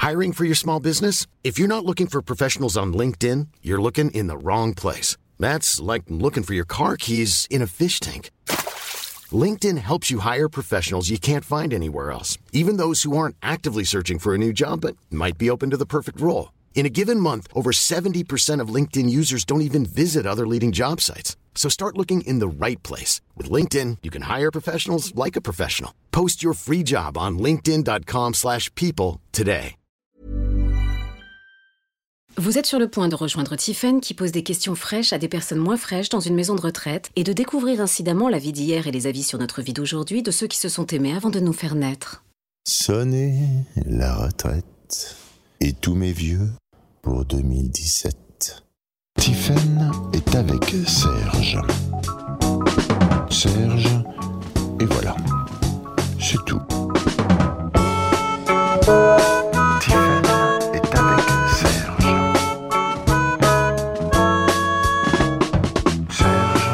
Hiring for your small business? If you're not looking for professionals on LinkedIn, you're looking in the wrong place. That's like looking for your car keys in a fish tank. LinkedIn helps you hire professionals you can't find anywhere else, even those who aren't actively searching for a new job but might be open to the perfect role. In a given month, over 70% of LinkedIn users don't even visit other leading job sites. So start looking in the right place. With LinkedIn, you can hire professionals like a professional. Post your free job on linkedin.com/people today. Vous êtes sur le point de rejoindre Tiphaine qui pose des questions fraîches à des personnes moins fraîches dans une maison de retraite et de découvrir incidemment la vie d'hier et les avis sur notre vie d'aujourd'hui de ceux qui se sont aimés avant de nous faire naître. Sonnez la retraite et tous mes vieux pour 2017. Tiphaine est avec Serge. Serge, et voilà. C'est tout. Tiphaine est avec Serge. Serge,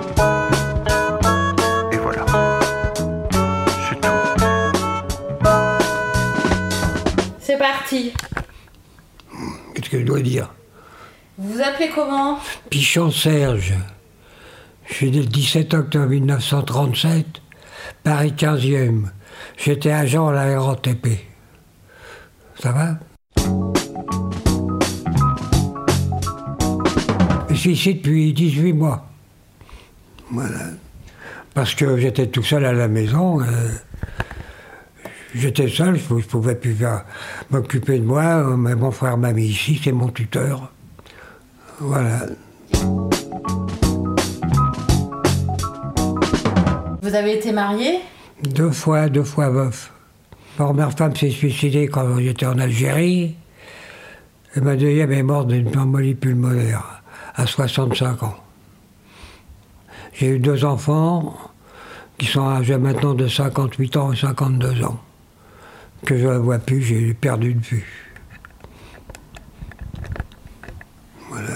et voilà. C'est tout. C'est parti. Qu'est-ce que je dois dire? Vous vous appelez comment? Pichon Serge. Je suis né le 17 octobre 1937, Paris 15e. J'étais agent à la RATP. Ça va? Je suis ici depuis 18 mois. Voilà. Parce que j'étais tout seul à la maison. J'étais seul, je ne pouvais plus m'occuper de moi. Mais mon frère m'a mis ici, c'est mon tuteur. Voilà. Vous avez été marié? Deux fois veuf. Ma première femme s'est suicidée quand j'étais en Algérie. Et ma deuxième est morte d'une embolie pulmonaire à 65 ans. J'ai eu deux enfants qui sont âgés maintenant de 58 ans et 52 ans. Que je ne vois plus, j'ai perdu de vue. Voilà.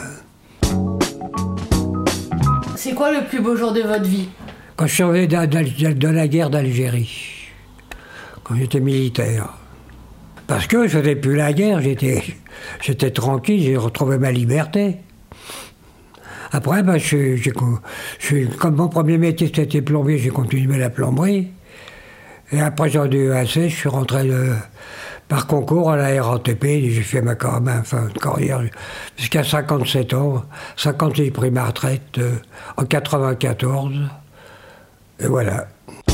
C'est quoi le plus beau jour de votre vie? Quand je suis revenu de la guerre d'Algérie, quand j'étais militaire. Parce que je ne faisais plus la guerre, j'étais tranquille, j'ai retrouvé ma liberté. Après, comme mon premier métier c'était plombier, j'ai continué la plomberie. Et après j'ai eu assez, je suis rentré par concours à la RATP, et j'ai fait ma fin de carrière jusqu'à 57 ans. 50 j'ai pris ma retraite en 94. Et voilà.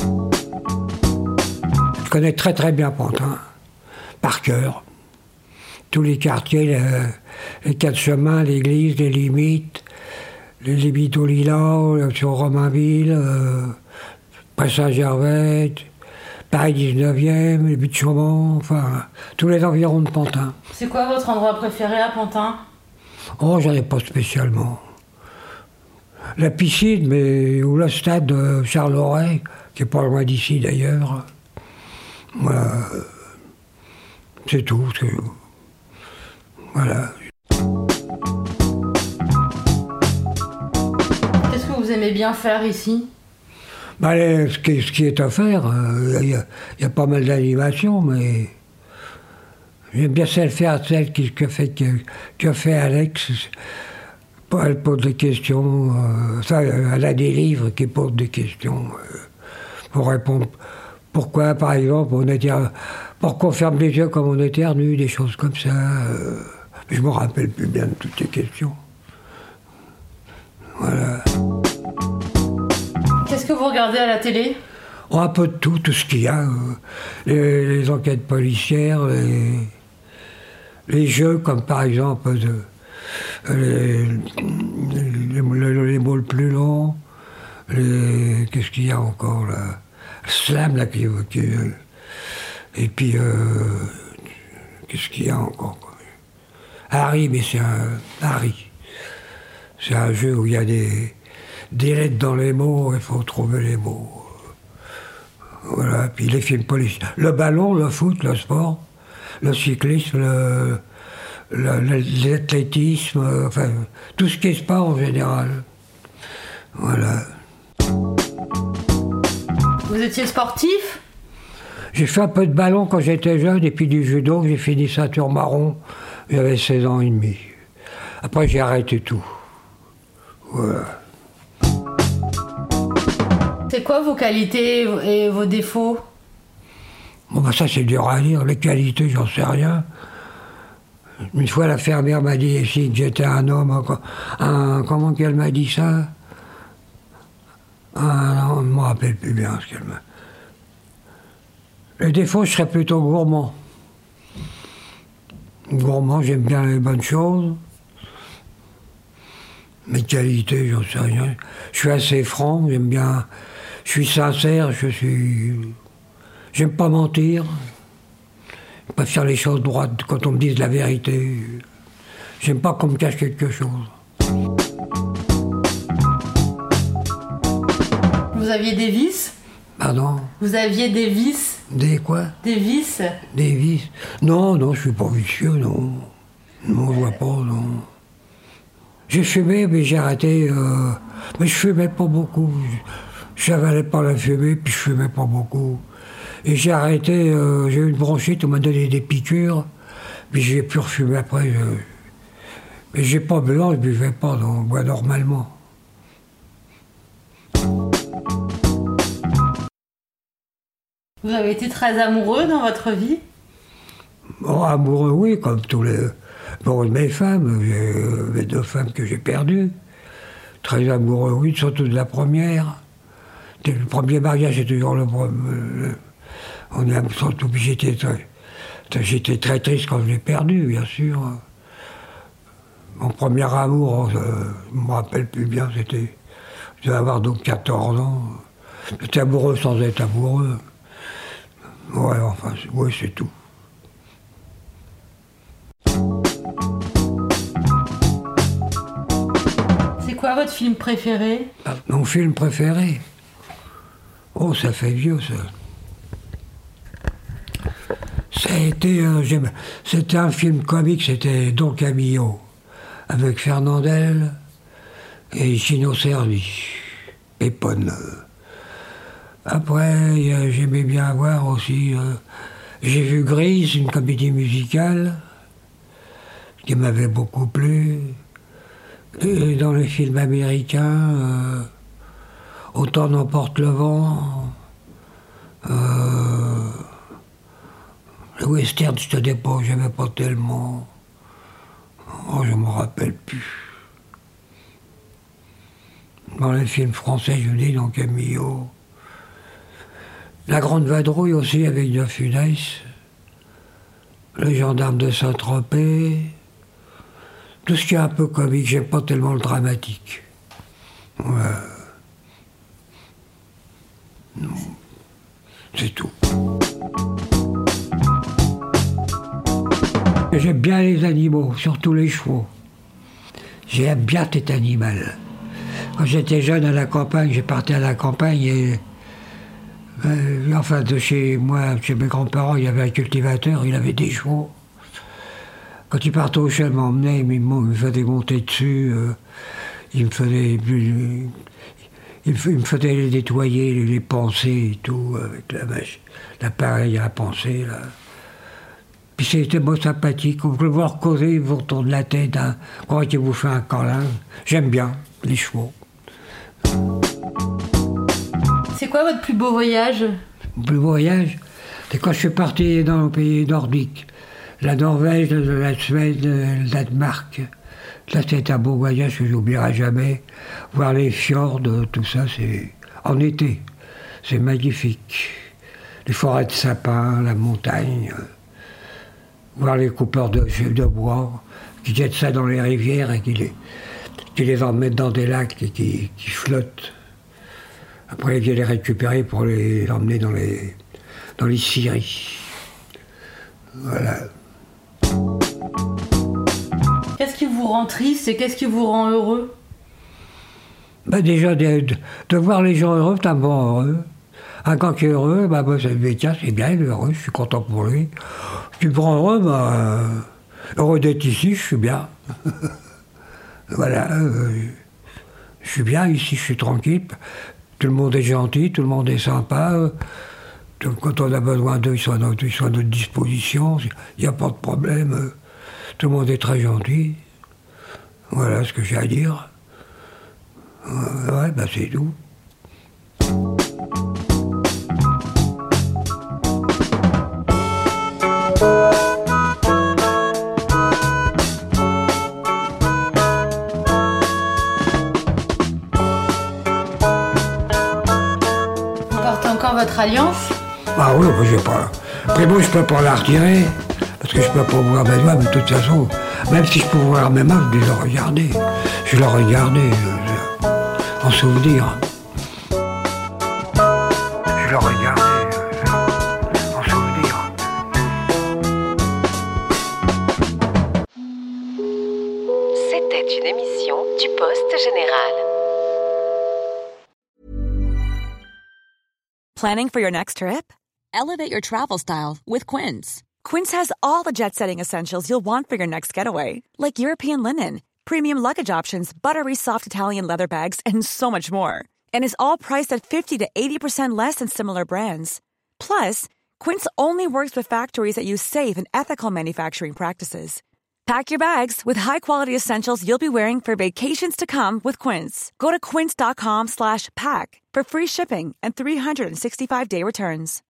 Je connais très très bien Pantin, par cœur. Tous les quartiers, les quatre chemins, l'église, les limites au Lilas, sur Romainville, près Saint-Gervais, Paris 19e, les buts de Chaumont, enfin, tous les environs de Pantin. C'est quoi votre endroit préféré à Pantin? Oh, j'en ai pas spécialement. La piscine, ou le stade de Charles-Aurey, qui est pas loin d'ici d'ailleurs. Voilà. C'est tout. Voilà. Qu'est-ce que vous aimez bien faire ici? Ce qui est à faire, il y a pas mal d'animations, mais j'aime bien celle que fait Alex. Elle pose des questions, elle a des livres qui posent des questions pour répondre. Pourquoi, par exemple, pourquoi on ferme les yeux comme on éternue, des choses comme ça. Je me rappelle plus bien de toutes les questions. Voilà. Qu'est-ce que vous regardez à la télé? Un peu de tout ce qu'il y a. Les enquêtes policières, les jeux comme par exemple les mots le plus longs, qu'est-ce qu'il y a encore là? Slam là et puis qu'est-ce qu'il y a encore? Harry, mais c'est un Harry. C'est un jeu où il y a des lettres dans les mots, il faut trouver les mots. Voilà, puis les films policiers. Le ballon, le foot, le sport, le cyclisme, l'athlétisme, enfin, tout ce qui est sport en général. Voilà. Vous étiez sportif? J'ai fait un peu de ballon quand j'étais jeune, et puis du judo, j'ai fini ceinture marron, j'avais 16 ans et demi. Après, j'ai arrêté tout. Voilà. C'est quoi vos qualités et vos défauts? Bon, ben ça, c'est dur à dire. Les qualités, j'en sais rien. Une fois, la fermière m'a dit ici que j'étais un homme. Comment qu'elle m'a dit ça? Non, je ne me rappelle plus bien ce qu'elle m'a... Les défauts, je serais plutôt gourmand. Gourmand, j'aime bien les bonnes choses. Mes qualités, j'en sais rien. Je suis assez franc, j'aime bien... Je suis sincère, j'aime pas mentir. Je préfère les choses droites quand on me dise la vérité. J'aime pas qu'on me cache quelque chose. Vous aviez des vices? Pardon? Vous aviez des vices? Des quoi? Des vices? Des vices? Non, je suis pas vicieux, non. Non, je vois pas, non. J'ai fumé, mais j'ai arrêté. Mais je fumais pas beaucoup. Je n'avalais pas la fumée, puis je fumais pas beaucoup. Et j'ai arrêté, j'ai eu une bronchite, on m'a donné des piqûres, puis j'ai pu refumer après. Mais j'ai pas besoin, je buvais pas, donc je bois normalement. Vous avez été très amoureux dans votre vie? Bon, amoureux, oui, comme tous les... Bon, mes femmes, j'ai 2 femmes que j'ai perdues. Très amoureux, oui, surtout de la première. Le premier mariage, c'est toujours le premier. On est surtout, j'étais très triste quand je l'ai perdu, bien sûr. Mon premier amour, je ne me rappelle plus bien, c'était... Je devais avoir donc 14 ans. J'étais amoureux sans être amoureux. Ouais, enfin, oui, c'est tout. C'est quoi votre film préféré? Mon film préféré? Oh, ça fait vieux, ça. C'était un film comique, c'était Don Camillo, avec Fernandel et Gino Cervi, Pépone. Après, j'aimais bien voir aussi... j'ai vu Grease, une comédie musicale, qui m'avait beaucoup plu. Et dans les films américains, Autant n'emporte le vent, le western, je te dis pas, j'aimais pas tellement. Oh, je me rappelle plus. Dans les films français, je dis, donc Camillo. La Grande Vadrouille aussi, avec De Funès. Le Gendarme de Saint-Tropez. Tout ce qui est un peu comique, j'aime pas tellement le dramatique. Ouais. Non. C'est tout. J'aime bien les animaux, surtout les chevaux. J'aime bien cet animal. Quand j'étais jeune à la campagne, j'ai parti à la campagne et... enfin, de chez moi, chez mes grands-parents, il y avait un cultivateur, il avait des chevaux. Quand il partait au champ, il m'emmenait, il me faisait monter dessus, il me faisait les nettoyer, les panser et tout, avec l'appareil à panser, là. Puis c'était beau sympathique, vous le voir causer, il vous retourne la tête, hein, quand il vous fait un câlin. J'aime bien les chevaux. C'est quoi votre plus beau voyage? Mon plus beau voyage, c'est quand je suis parti dans le pays nordique. La Norvège, la Suède, le Danemark. Là, c'est un beau voyage que j'oublierai jamais. Voir les fjords, tout ça, c'est en été. C'est magnifique. Les forêts de sapins, la montagne. Voir les coupeurs de bois qui jettent ça dans les rivières et qui les emmènent dans des lacs et qui flottent. Après, ils viennent les récupérer pour les emmener dans les scieries. Voilà. Qu'est-ce qui vous rend triste et qu'est-ce qui vous rend heureux? Ben déjà, de voir les gens heureux, c'est un bon heureux. Un gars qui est heureux, tiens, c'est bien, il est heureux, je suis content pour lui. Tu me rends heureux, heureux d'être ici, je suis bien. Voilà, je suis bien ici, je suis tranquille. Tout le monde est gentil, tout le monde est sympa. Donc, quand on a besoin d'eux, ils sont à notre disposition. Il n'y a pas de problème. Tout le monde est très gentil. Voilà ce que j'ai à dire. Ouais, bah c'est tout. Vous portez encore votre alliance? Ah oui, je sais pas. Après bon, je peux pas la retirer, parce que je peux pas voir mes doigts, mais de toute façon, même si je peux voir mes mains, je les regarder. Je les regardais en souvenir. Je les regardais en souvenir. C'était une émission du Poste Général. Planning for your next trip? Elevate your travel style with Quince. Quince has all the jet-setting essentials you'll want for your next getaway, like European linen, premium luggage options, buttery soft Italian leather bags, and so much more. And is all priced at 50 to 80% less than similar brands. Plus, Quince only works with factories that use safe and ethical manufacturing practices. Pack your bags with high-quality essentials you'll be wearing for vacations to come with Quince. Go to quince.com/pack for free shipping and 365-day returns.